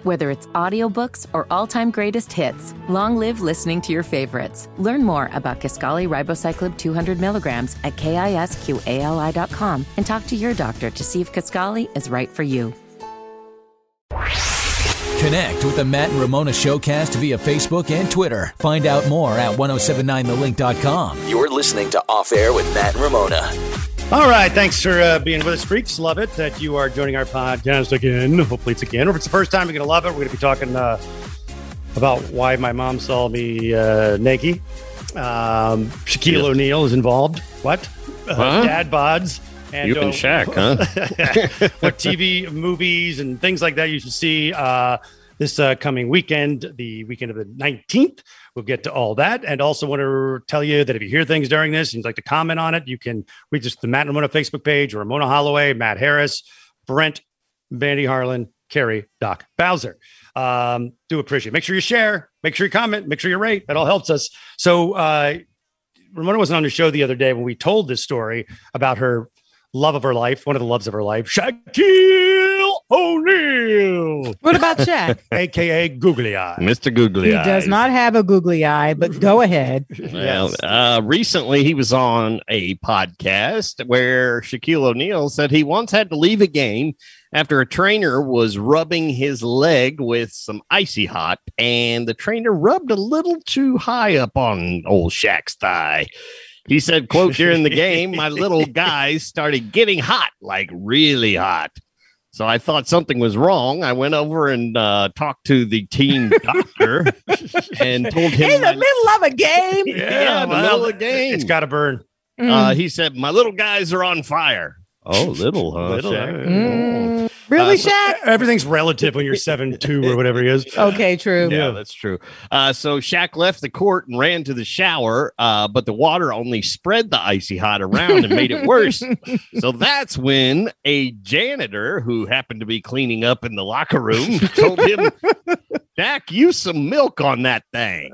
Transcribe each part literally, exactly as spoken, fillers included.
Whether it's audiobooks or all-time greatest hits, long live listening to your favorites. Learn more about Kisqali Ribociclib two hundred milligrams at kisqali dot com and talk to your doctor to see if Kisqali is right for you. Connect with the Matt and Ramona Showcast via Facebook and Twitter. Find out more at ten seventy-nine the link dot com. You're listening to Off Air with Matt and Ramona. All right. Thanks for uh, being with us, freaks. Love it that you are joining our podcast again. Hopefully it's again. Or if it's the first time, you're going to love it. We're going to be talking uh, about why my mom saw me uh, naked. Um, Shaquille yeah. O'Neal is involved. What? Uh, huh? Dad bods. And, you and uh, Shaq, huh? What T V, movies, and things like that you should see uh, this uh, coming weekend, the weekend of the nineteenth. We'll get to all that. And also want to tell you that if you hear things during this and you'd like to comment on it, you can reach us to the Matt and Ramona Facebook page, or Ramona Holloway, Matt Harris, Brent, Bandy Harlan, Carrie, Doc Bowser. Um, do appreciate it. Make sure you share, make sure you comment, make sure you rate. That all helps us. So uh, Ramona wasn't on the show the other day when we told this story about her love of her life, one of the loves of her life, Shaquille O'Neal. What about Shaq? A K A Googly Eye. Mister Googly He Eyes. does not have a googly eye, but go ahead. Well, uh, recently he was on a podcast where Shaquille O'Neal said he once had to leave a game after a trainer was rubbing his leg with some icy hot, and the trainer rubbed a little too high up on old Shaq's thigh. He said, quote, during the game, my little guys started getting hot, like really hot. So I thought something was wrong. I went over and uh, talked to the team doctor and told him. In the my, middle of a game? Yeah, yeah in the well, middle of a game. It's got to burn. Mm. Uh, he said, my little guys are on fire. Oh, little, huh? Little, Shaq? Mm. Really, uh, so Shaq? Everything's relative when you're seven two or whatever he is. Okay, true. Yeah, that's true. Uh, so Shaq left the court and ran to the shower, uh, but the water only spread the icy hot around and made it worse. So that's when a janitor who happened to be cleaning up in the locker room told him, Shaq, use some milk on that thing.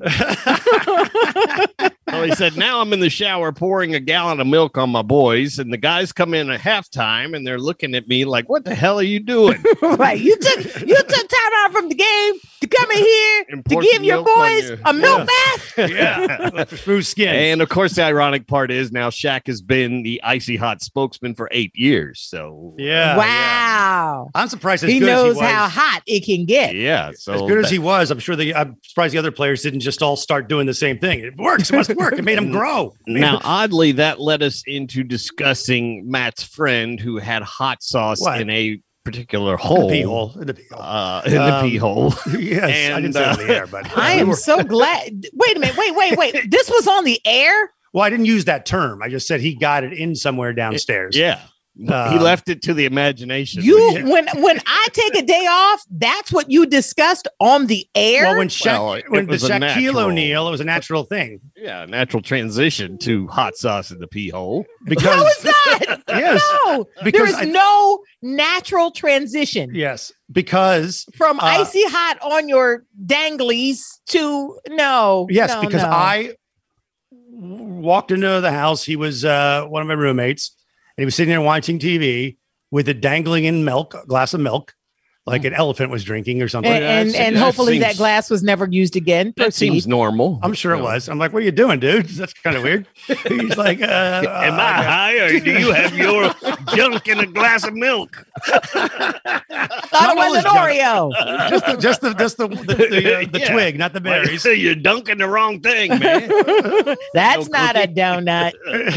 So he said, now I'm in the shower pouring a gallon of milk on my boys, and the guys come in at halftime and they're looking at me like, what the hell are you doing? Right. You took you took time out from the game to come in here And to pour give some your milk on boys your- a milk Yeah. bath. Yeah, for smooth skin. And of course, the ironic part is now Shaq has been the icy hot spokesman for eight years. So yeah, Wow. yeah. I'm surprised. As He good knows as he was, how hot it can get. yeah, so as good as that- he was, I'm sure the I'm surprised the other players didn't just all start doing the same thing. It works. It must work. It made him grow. Now, oddly, that led us into discussing Matt's friend who had hot sauce What? in a particular In the hole. pee hole. In the pee hole. Uh, in the Um, pee hole. Yes, I and, didn't say it on uh, the air, but I am so glad. Wait a minute. Wait, wait, wait. This was on the air? Well, I didn't use that term. I just said he got it in somewhere downstairs. Yeah. Um, he left it to the imagination. You when when I take a day off, that's what you discussed on the air? Well, when Sha- Well, it when the was a Shaquille natural- O'Neal, it was a natural thing yeah, natural transition to hot sauce in the pee hole. because How is that? Yes, No. There because is I- no natural transition yes, because from uh, icy hot on your danglies to no. yes, no, because no. I walked into the house. He was uh, one of my roommates, and he was sitting there watching T V with it dangling in milk, a glass of milk, like an elephant was drinking or something. and and, that and seems- hopefully that seems- glass was never used again. That Proceed. seems normal. I'm sure it You know. was. I'm like, what are you doing, dude? That's kind of weird. He's like, uh, Am uh, I high or do you have your junk in a glass of milk? Thought it Not was all an is junk. Oreo. just the just the just the the, the, uh, the Yeah. twig, not the berries. You're dunking the wrong thing, man. That's No not a cookie. donut.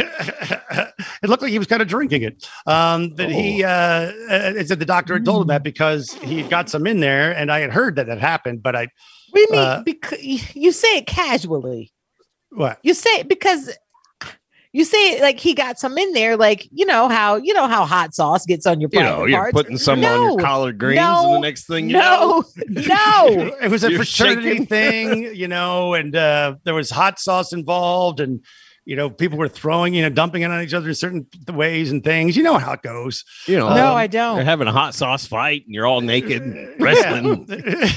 It looked like he was kind of drinking it. Um, but he uh, uh, it said the doctor had told him that because he had got some in there, and I had heard that that happened. But I What do you mean? Uh, because you say it casually. what? You say it because you say it like he got some in there, like you know how you know how hot sauce gets on your You private know, you're parts. putting some on No. your collard greens, No. and the next thing you know, no, no. It was a You're fraternity shaking. thing, you know, and uh, there was hot sauce involved, and you know, people were throwing, you know, dumping it on each other in certain ways and things. You know how it goes. you know, No, Um, I don't. You're having a hot sauce fight, and you're all naked wrestling.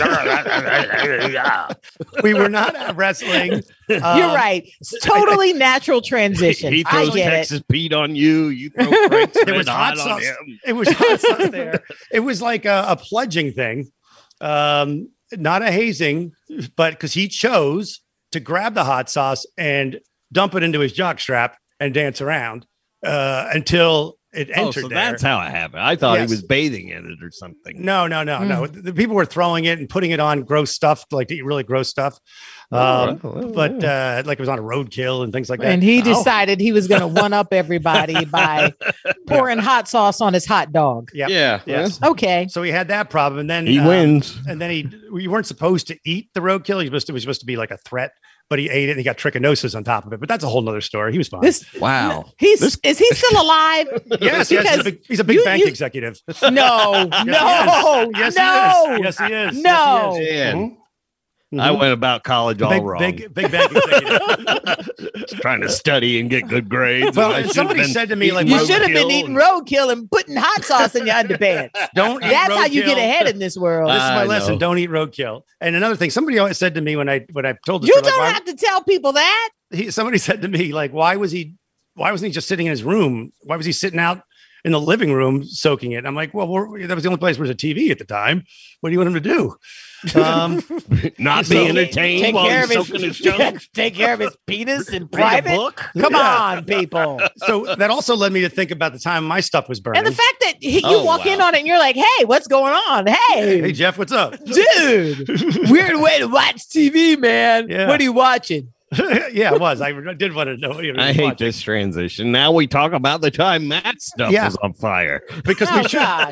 We were not wrestling. You're Um, right. It's totally natural transition. He I throws get Texas Pete on you. You throw Frank's It Red was hot Hot on sauce. him. It was hot sauce there. It was like a, a pledging thing. Um, not a hazing, but because he chose to grab the hot sauce and dump it into his jockstrap and dance around uh, until it Oh, entered so there. that's how it happened. I thought Yes. he was bathing in it or something. No, no, no, Mm. no. The people were throwing it and putting it on gross stuff, like to eat really gross stuff. Um, Oh, well, but uh, like it was on a roadkill and things like that. And he Oh. decided he was going to one up everybody by pouring hot sauce on his hot dog. Yep. Yeah. Yes. Okay. So he had that problem, and then He uh, wins. And then he, you weren't supposed to eat the roadkill. He was supposed to, it was supposed to be like a threat, but he ate it and he got trichinosis on top of it. But that's a whole nother story. He was fine. This Wow. he's This- is he still alive? yes, yes, he's a Because big, he's a big you- bank you- executive. no, Yes, no, he is. Yes, no, he is. Yes, he is. No. Yes, he is. Man, Mhm. I went about college all big, wrong. big, big bank executive. Trying to study and get good grades. Well, I should've somebody been said to me, like, eating You should have been roadkill eating and- roadkill and putting hot sauce in your underpants. Don't eat That's how you get roadkill. ahead in this world. This is my I lesson. know. Don't eat roadkill. And another thing, somebody always said to me when I when I told this You story, like, don't why- have to tell people that. he, somebody said to me, like, why was he, why wasn't he just sitting in his room? Why was he sitting out in the living room soaking it? I'm like, well, we're, that was the only place where there was a T V at the time. What do you want him to do? Um, Not So- be entertained Take while care he's of soaking his, his junk. take care of his penis in Read a private. book. Come Yeah. on, people. so that also led me to think about the time my stuff was burning. And the fact that he, you Oh, walk wow. in on it and you're like, "Hey, what's going on? Hey, hey, Jeff, what's up? dude, weird way to watch T V, man. Yeah. What are you watching?" yeah, it was. I did want to know. What you were I hate watching. this transition. Now we talk about the time Matt's stuff Yeah. was on fire. because Oh we should. gosh,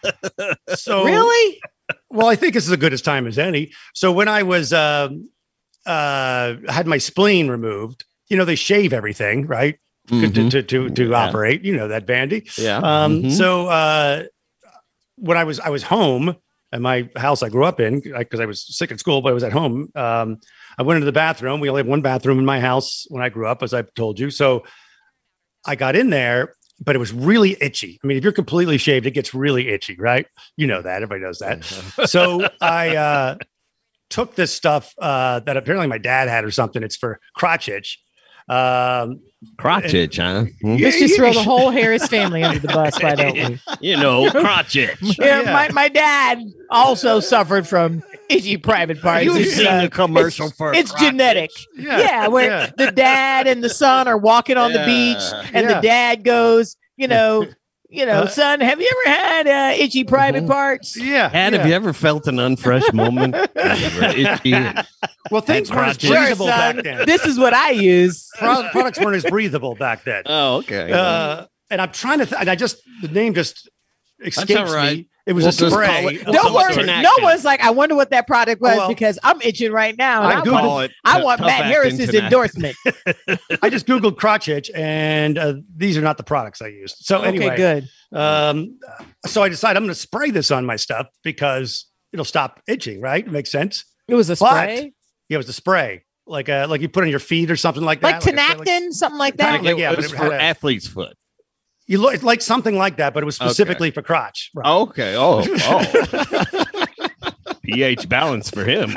So really? Well, I think this is as good as time as any. So when I was um uh, had my spleen removed, you know, they shave everything, right? To Mhm. to to, to Yeah. operate, you know that, Bandy. Yeah. Um, Mhm. So uh, when I was I was home at my house I grew up in because I was sick at school, but I was at home. Um, I went into the bathroom. We only have one bathroom in my house when I grew up, as I told you. So I got in there, but it was really itchy. I mean, if you're completely shaved, it gets really itchy, right? You know that. Everybody knows that. So I uh, took this stuff uh, that apparently my dad had or something. It's for crotch itch. Um, Crotch itch, huh? Hmm? Let's just throw the whole Harris family under the bus, why don't we? You know, crotch itch. Yeah, Yeah. My, my dad also suffered from itchy private parts. You've It's, seen uh, the commercial it's, for it's crotch genetic. itch. Yeah, where yeah. the dad and the son are walking on the Yeah. beach, and Yeah. the dad goes, you know, you know, Uh, son, have you ever had uh, itchy private parts? Yeah. Dad, yeah. have you ever felt an unfresh moment? Itchy. Well, things That's weren't as crotch itch. Sure, breathable son. back then. This is what I use. Pro- products weren't as breathable back then. Oh, okay. Uh, and I'm trying to, th- and I just, the name just escapes all right. me. It was We'll a just spray. call it- of we'll Don't some call it worry. sort. Tenax. No one's like, I wonder what that product was Oh, well. because I'm itching right now. And I I, Googled- want, Call it I t- want tough Matt acting Harris's Tenax. endorsement. I just Googled crotch itch, and uh, these are not the products I used. So anyway, Okay, good. Um, so I decided I'm going to spray this on my stuff because it'll stop itching. Right? Makes sense. It was a But- spray, Yeah, it was a spray, like uh, like you put on your feet or something like like that. Like a- Tenactin, something like Like- that. It yeah, but was it for had a- athlete's foot. You look like something like that, but it was specifically for crotch. Right. Okay. Oh, oh. pH balance for him.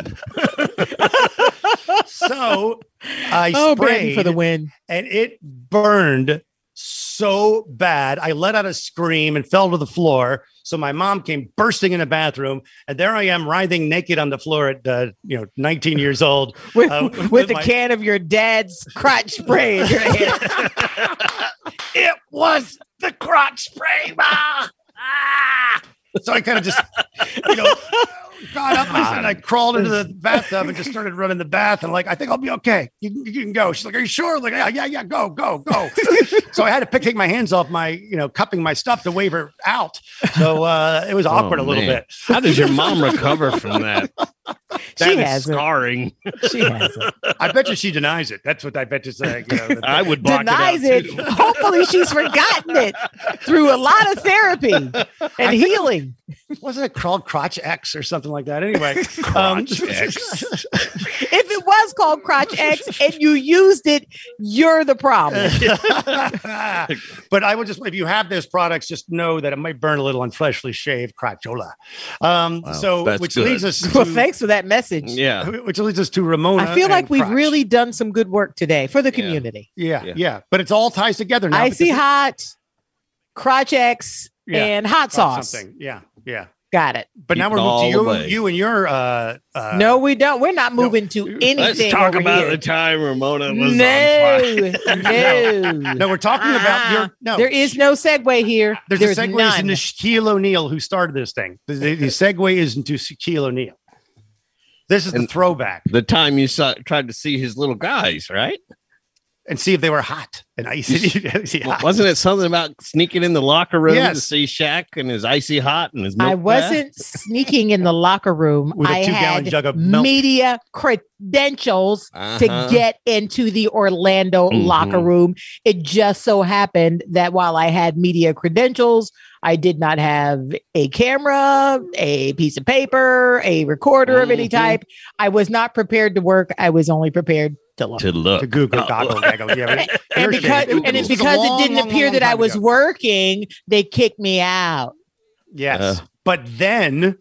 So I Oh, sprayed Brandon for the win. and it burned so bad. I let out a scream and fell to the floor. So my mom came bursting in the bathroom, and there I am writhing naked on the floor at uh, you know nineteen years old With, uh, with, with the my- can of your dad's crotch spray in your hand. It was the crotch spray, ma. Ah! So I kind of just, you know, got up and I crawled into the bathtub and just started running the bath. And like, I think I'll be okay. You, can- you can go. She's like, are you sure? Like, yeah, yeah, yeah, go, go, go. So I had to pick, take my hands off my, you know, cupping my stuff to wave her out. So uh, it was awkward Oh, a little man. bit. How does your mom recover from that? She That is hasn't. scarring. She hasn't. I bet you she denies it. That's what I bet you say. You know, that- I would block Denies it. it. Out too. Hopefully, she's forgotten it through a lot of therapy and healing. wasn't it called Crotch X or something like that? Anyway, um, Crotch X. If it was called Crotch X and you used it, you're the problem. but I would just, if you have those products, just know that it might burn a little on freshly shaved crotchola. Um, Wow, so, that's which good. leads us to, Well, thanks for that message. Yeah. which leads us to Ramona. I feel like and we've crotch. really done some good work today for the Yeah. community. yeah, yeah, Yeah. but it's all ties together now. Icy because hot, Crotch X, Yeah. and hot it's sauce. something. Yeah, yeah. Got it. But now Keep we're it all moving to away. you, you and your. Uh, uh, No, we don't. We're not moving to anything. Let's talk over about here. the time Ramona was no, on fire. no, No, we're talking about your. No, There is no segue here. There's, There's a segue none. into Shaquille O'Neal, who started this thing. The, the, the segue is into Shaquille O'Neal. This is the And- throwback, The time you saw, tried to see his little guys, right? and see if they were hot and icy. icy hot. Wasn't it something about sneaking in the locker room Yes. to see Shaq and his icy hot and his milk I bath? wasn't sneaking in the locker room. With a I two-gallon had jug of milk. media credentials Uh-huh. to get into the Orlando Mhm. locker room. It just so happened that while I had media credentials, I did not have a camera, a piece of paper, a recorder of any Mhm. type. I was not prepared to work. I was only prepared to look. to look. To Google, Oh. goggle, gaggle. Yeah, but and because understand. and it's was a because long, it didn't long, appear long that I time was ago. working, they kicked me out. Yes, Uh. but then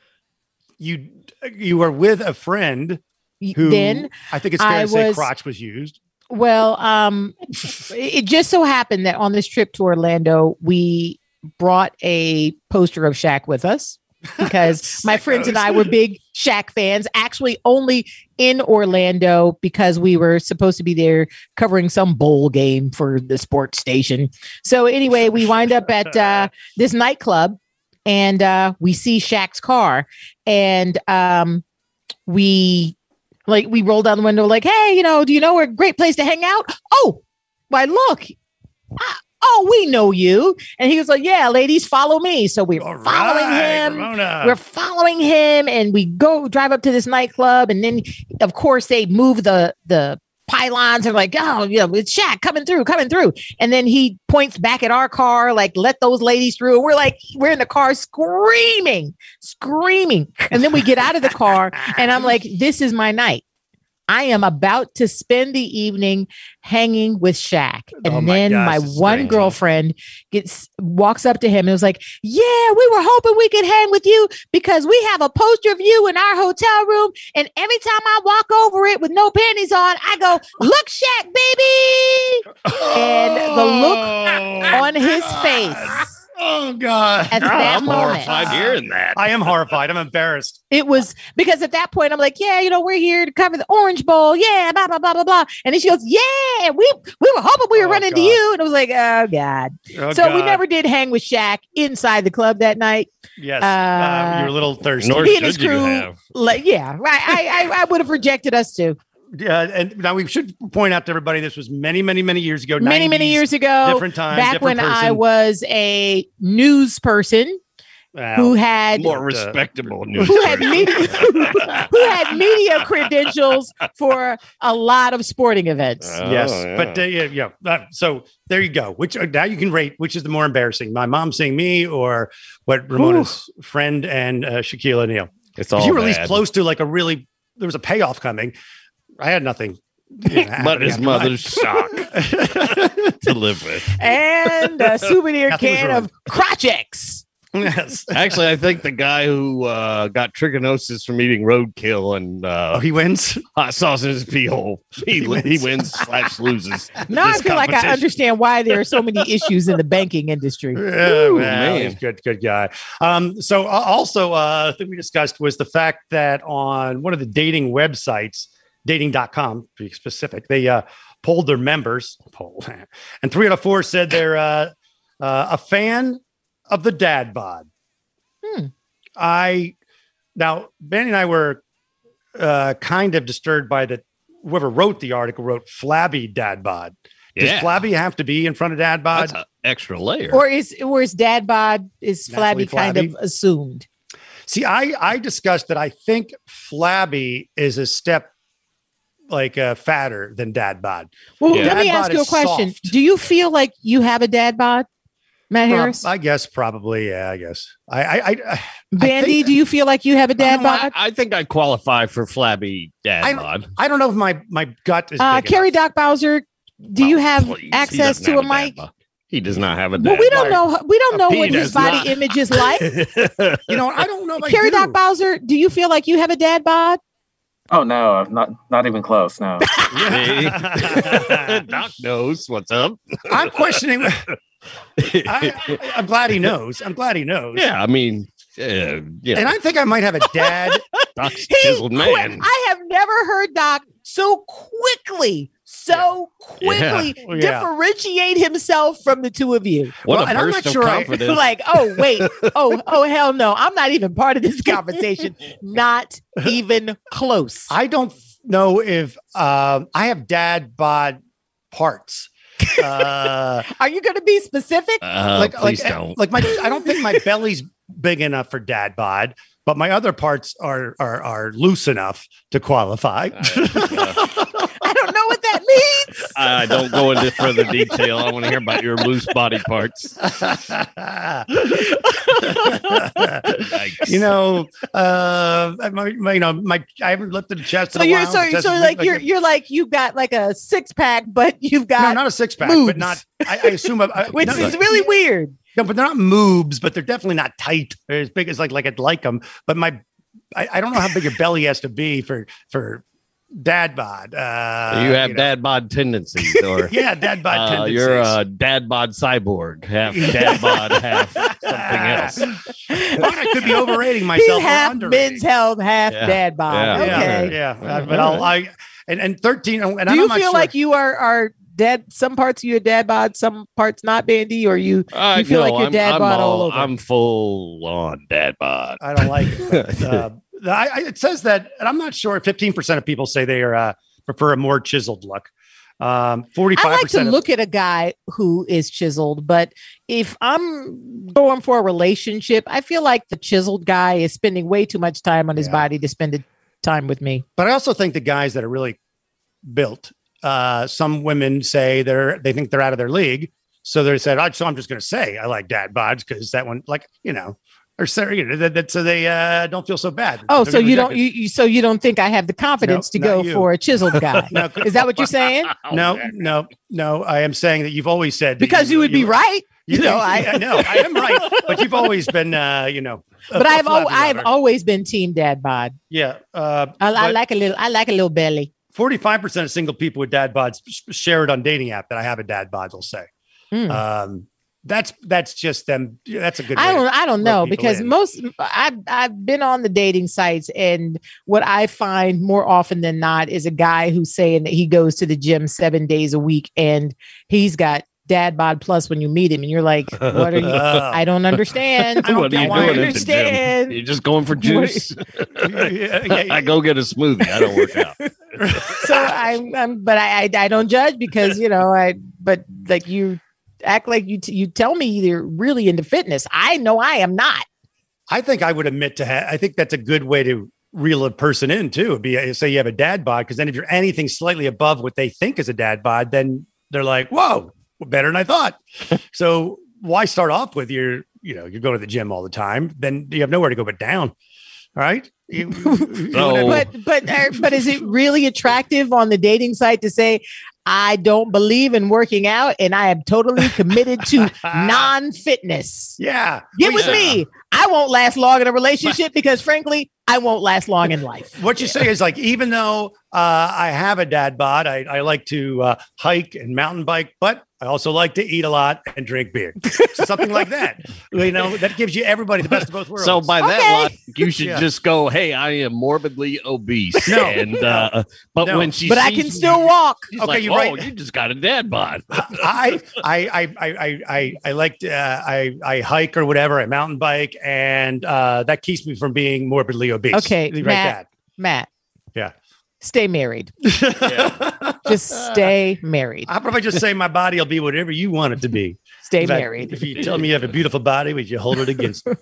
you you were with a friend Y- who then I think it's fair I to say was- crotch was used. Well, um, it just so happened that on this trip to Orlando, we brought a poster of Shaq with us because my friends and I were big Shaq fans, actually only in Orlando because we were supposed to be there covering some bowl game for the sports station. So anyway, we wind up at uh, this nightclub and uh, we see Shaq's car and um, we like we roll down the window like, hey, you know, do you know where a great place to hang out? Oh, why look. Ah, oh, we know you. And he was like, yeah, ladies, follow me. So we're All following right, him. Ramona. We're following him and we go drive up to this nightclub. And then, of course, they move the the pylons and like, oh, you know, it's Shaq coming through, coming through. And then he points back at our car, like, let those ladies through. And we're like, we're in the car screaming, screaming. And then we get out of the car and I'm like, this is my night. I am about to spend the evening hanging with Shaq. And Oh my then gosh, my this is one great. girlfriend gets walks up to him and was like, yeah, we were hoping we could hang with you because we have a poster of you in our hotel room. And every time I walk over it with no panties on, I go, look, Shaq, baby. And the look on his face Oh God! at that I'm moment. horrified hearing that. I am horrified. I'm embarrassed. It was because at that point I'm like, yeah, you know, we're here to cover the Orange Bowl. Yeah, blah, blah, blah, blah, blah. And then she goes, yeah, we we were hoping we were Oh, running to God. you. And I was like, oh, God. Oh, so we God. never did hang with Shaq inside the club that night. Yes, Uh, uh, you were a little thirsty. Nor He and his should you crew, have. like, yeah, right. I, I, I would have rejected us too. Yeah, and now we should point out to everybody this was many, many, many years ago. Many, many nineties, years ago, different time, back different when I person. was a news person Wow. who had More uh, respectable news. who had person. media who had media credentials for a lot of sporting events. Oh, yes, yeah. but uh, yeah, yeah. Uh, so there you go. Which uh, now you can rate which is the more embarrassing, my mom seeing me or what Ramona's friend and uh, Shaquille O'Neal. It's 'Cause all you were at least bad. close to like a really there was a payoff coming. I had nothing. you know, But happening his after mother's shock mine. to live with. And a souvenir Nothing was can wrong. of Crotchex. Yes. Actually, I think the guy who uh, got trichinosis from eating roadkill and uh, Oh, he wins. hot sauce in his pee hole, he, He he wins. wins slash loses. Now I this feel like I competition. understand why there are so many issues in the banking industry. Yeah, Ooh, well, man. he's a good, good guy. Um, so uh, also, uh, thing we discussed was the fact that on one of the dating websites, dating dot com, to be specific, they uh, polled their members, poll, and three out of four said they're uh, uh, a fan of the dad bod. Hmm. I now Benny and I were uh, kind of disturbed by that. Whoever wrote the article wrote flabby dad bod. Does Yeah. flabby have to be in front of dad bod? That's an extra layer. Or is or is dad bod is flabby, Naturally kind flabby? of assumed? See, I I discussed that I think flabby is a step like uh, fatter than dad bod. Well, Yeah. let me Dad ask bod you a is question. soft. Do you feel like you have a dad bod, Matt Prob- Harris? I guess probably, yeah. I guess I I, I, I Bandy, think- do you feel like you have a dad I, bod? I think I qualify for flabby dad I- bod. I don't know if my my gut is. Uh, big Carrie enough. Doc Bowser, do you Oh, have please. He access doesn't to have a dad mic? bod. He does not have a dad Well, we don't bod. know. We don't know He what his does body not. image is like. You know, I don't know. If I Carrie do. Doc Bowser, do you feel like you have a dad bod? Oh no, I'm not not even close. No. Doc knows what's up. I'm questioning. I, I'm glad he knows. I'm glad he knows. Yeah, I mean, uh, you know, And I think I might have a dad. Doc's He chiseled quit. man. I have never heard Doc so quickly, so quickly Yeah. Yeah. differentiate himself from the two of you. What Well, a and I'm burst not of sure I- confidence. Like, oh wait, oh oh hell no, I'm not even part of this conversation. Not even close. I don't know if um, I have dad bod parts. Uh, Are you going to be specific? uh, like, please like, don't. like my, I don't think my belly's big enough for dad bod, but my other parts are are, are loose enough to qualify. I don't know what that means. I don't go into further detail. I want to hear about your loose body parts. Yikes. you know, uh, my, my, you know, my I haven't lifted a chest. So in a you're while. so, The chest so is like big, you're you're like you've got like a six pack, but you've no, got not a six pack, moobs. but not. I, I assume, I, I- which no, is no, really weird. no, but they're not moobs, but they're definitely not tight. They're as big as like like I'd like them. But my, I, I don't know how big your belly has to be for for dad bod. Uh, you have know. dad bod tendencies, or Yeah, dad bod uh, tendencies. you're a dad bod cyborg, half dad bod, half something else. But I could be overrating He's myself. or half underrating. men's health, half Yeah. dad bod. Yeah. Okay. Yeah, yeah. Uh, but I'll, I and and thirteen. And Do I'm you not feel sure. like you are are dad? Some parts of your dad bod, some parts not, Bandy, or you Uh, you feel no, like you're I'm, dad I'm bod all all- over? I'm full on dad bod. I don't like it. But, uh, I, I, it says that, and I'm not sure. Fifteen percent of people say they are uh, prefer a more chiseled look. Um, Forty-five I like to percent. look at a guy who is chiseled, but if I'm going for a relationship, I feel like the chiseled guy is spending way too much time on his Yeah. body to spend it- time with me. But I also think the guys that are really built. Uh, some women say they're they think they're out of their league, so they said, "I so I'm just going to say I like dad bods because that one, like you know." Or so, you know, that, that, so they uh, don't feel so bad. Oh, They're so you don't rejected. you, you so you don't think I have the confidence No, to go not you. for a chiseled guy? No, Is that what you're saying? no, no, no. I am saying that you've always said that Because you would be right. You know, I I know I am right, but you've always been, uh, you know. a- but a I've al- flabby I've lover. always been team dad bod. yeah. Uh, I, I but like a little I like a little belly. forty-five percent of single people with dad bods sh- share it on dating app that I have a dad bod. They'll say, Mm. um, that's that's just them. That's a good. I way to- don't I don't rub know people because in. most I've I've been on the dating sites, and what I find more often than not is a guy who's saying that he goes to the gym seven days a week and he's got dad bod plus when you meet him and you're like, what are you? Uh, I don't understand. I don't, What are you I don't doing at the gym? understand. You're just going for juice. yeah, yeah, I go get a smoothie. I don't work out. So I'm, I'm but I, I I don't judge because you know I but like you act like you t- you tell me you're really into fitness. I know I am not. I think I would admit to. Ha- I think that's a good way to reel a person in too. It'd be say you have a dad bod, because then if you're anything slightly above what they think is a dad bod, then they're like, "Whoa, better than I thought." So why start off with your, you know, you go to the gym all the time, then you have nowhere to go but down. All right. You- you- So- But but uh, but is it really attractive on the dating site to say I don't believe in working out and I am totally committed to non-fitness? yeah. Get Well, with yeah. me. I won't last long in a relationship because frankly, I won't last long in life. What you say is like, even though uh, I have a dad bod, I, I like to uh, hike and mountain bike, but I also like to eat a lot and drink beer. So something like that. You know, that gives you everybody the best of both worlds. So by that Okay. logic, you should Yeah. just go, "Hey, I am morbidly obese." No. and uh, but No. when she But I sees can still walk. she's Okay, like, you're "Oh, right. you just got a dad bod." I, I, I, I, I, I, I like, to, uh, I, I hike or whatever, I mountain bike, and uh, that keeps me from being morbidly obese. Okay, right, Matt. Matt. Yeah. Stay married. Dad. Just stay married. I'll probably just say my body will be whatever you want it to be. Stay In fact, married. If you tell me you have a beautiful body, would you hold it against me?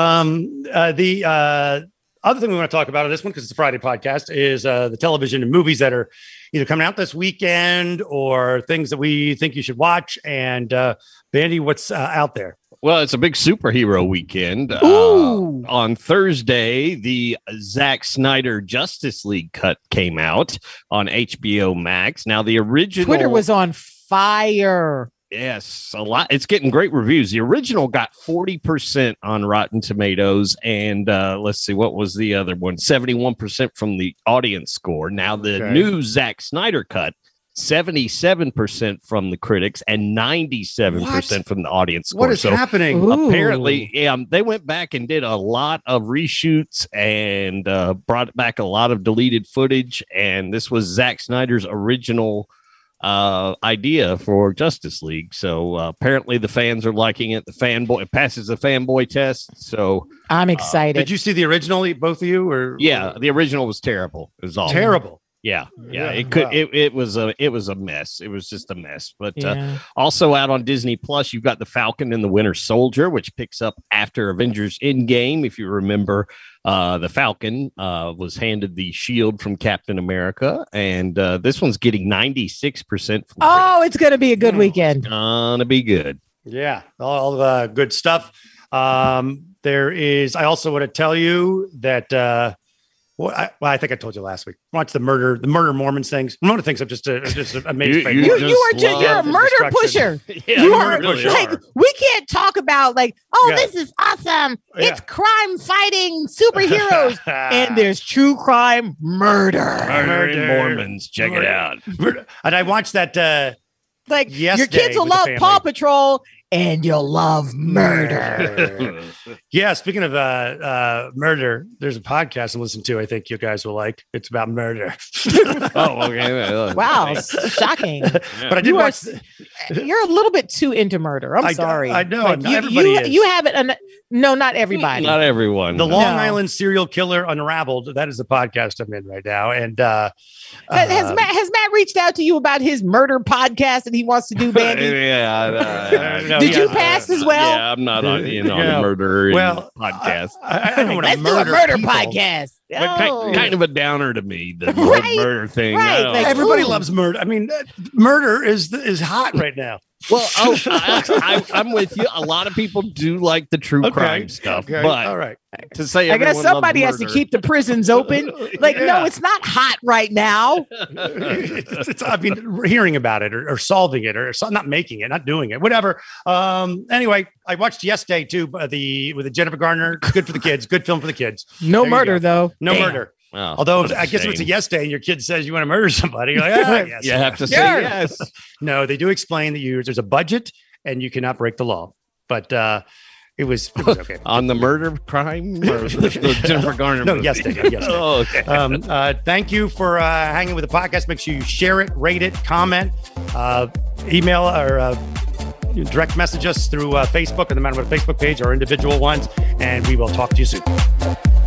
Um, uh, the uh, other thing we want to talk about on this one, because it's a Friday podcast, is uh, the television and movies that are either coming out this weekend or things that we think you should watch. And uh, Bandy, what's uh, out there? Well, it's a big superhero weekend. Ooh. Uh, on Thursday, the Zack Snyder Justice League cut came out on H B O Max. Now, the original Twitter was on fire. yes, a lot. It's getting great reviews. The original got forty percent on Rotten Tomatoes, and uh, let's see, what was the other one? seventy-one percent from the audience score. Now, the Okay. new Zack Snyder cut, seventy-seven percent from the critics and ninety-seven percent What? from the audience score. What is so happening? Ooh. apparently, um, they went back and did a lot of reshoots and uh, brought back a lot of deleted footage. And this was Zack Snyder's original uh, idea for Justice League. So uh, apparently the fans are liking it. The fanboy it passes the fanboy test. So I'm excited. Did you see the original, both of you? Or yeah, the original was terrible. It was awful. terrible. Yeah, yeah, Yeah, it could. wow. It, it was a. It was a mess. It was just a mess. But uh, Yeah. also out on Disney Plus, you've got the Falcon and the Winter Soldier, which picks up after Avengers Endgame. If you remember, uh, the Falcon uh, was handed the shield from Captain America, and uh, this one's getting ninety-six percent. Oh, it's going to be a good weekend. Gonna be good. Yeah, all the uh, good stuff. Um, there is. I also want to tell you that. Uh, well, I, well, I think I told you last week. Watch the murder, the murder Mormons things. Mona thinks I'm just a, just amazed. You- by you You, Mormons. you are just just, you're a love murder destruction. pusher. Yeah, you you are really like, are. we can't talk about like, oh, Yeah. this is awesome. Yeah. It's crime fighting superheroes. and there's true crime murder. Murdering Murder. Mormons. Check it out. Murder. And I watched that. Uh, Like Yes your Day kids will with the love family. Paw Patrol and you'll love murder. yeah. Speaking of uh, uh, murder, there's a podcast to listen to. I think you guys will like. It's about murder. Oh, okay. Wow, shocking. Yeah. But I did You are, watch. you're a little bit too into murder. I'm I- sorry. I know, Like, not you, everybody you, is. you haven't. Uh, no, not everybody. Not everyone. The Long No. Island Serial Killer Unraveled. That is the podcast I'm in right now. And uh, has, has uh, Matt has Matt reached out to you about his murder podcast that he wants to do, Bandy? yeah. uh, No, Did yeah, you uh, pass as well? Yeah, I'm not on, you know, on Yeah. the murder Well, podcast. I, I don't want to Let's do a murder murder people. podcast. But Oh. kind, kind of a downer to me, the Right, whole murder thing. right, I don't- like- Everybody Ooh. loves murder. I mean, uh, murder is is hot right now. well, oh, I, I, I'm with you. A lot of people do like the true Okay, crime stuff, Okay, but all right. to say I guess everyone somebody loves has to murder- keep the prisons open. Like, Yeah. no, it's not hot right now. it's, it's, I mean, hearing about it or, or solving it or so, not making it, not doing it, whatever. Um, anyway, I watched Yes Day too, uh, the with the Jennifer Garner. Good for the kids. Good film for the kids. No There you murder, go. though. No Damn. murder. Oh, Although what a I guess if it's a shame. yes day and your kid says you want to murder somebody, you're like, ah, yes. You have to say Sure. yes. No, they do explain that you there's a budget and you cannot break the law. But uh, it was it was okay. On the murder crime or the, the Jennifer Garner No, movie? Yes Day. Yes Day. Oh, okay. um, uh, thank you for uh, hanging with the podcast. Make sure you share it, rate it, comment, uh, email or uh, direct message us through uh, Facebook or the Man With a Facebook page or individual ones, and we will talk to you soon.